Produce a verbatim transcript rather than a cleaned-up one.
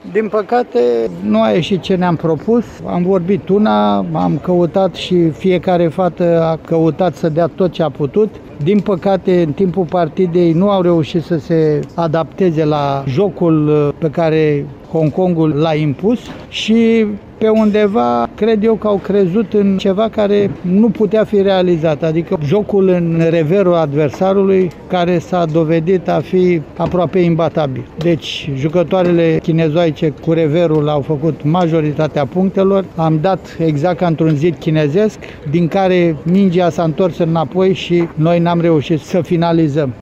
Din păcate, nu a ieșit ce ne-am propus. Am vorbit una, am căutat și fiecare fată a căutat să dea tot ce a putut. Din păcate, în timpul partidei nu au reușit să se adapteze la jocul pe care Hong Kongul l-a impus și pe undeva cred eu că au crezut în ceva care nu putea fi realizat, adică jocul în reverul adversarului, care s-a dovedit a fi aproape imbatabil. Deci jucătoarele chinezoaice cu reverul au făcut majoritatea punctelor, am dat exact ca într-un zid chinezesc, din care mingea s-a întors înapoi și noi n-am reușit să finalizăm.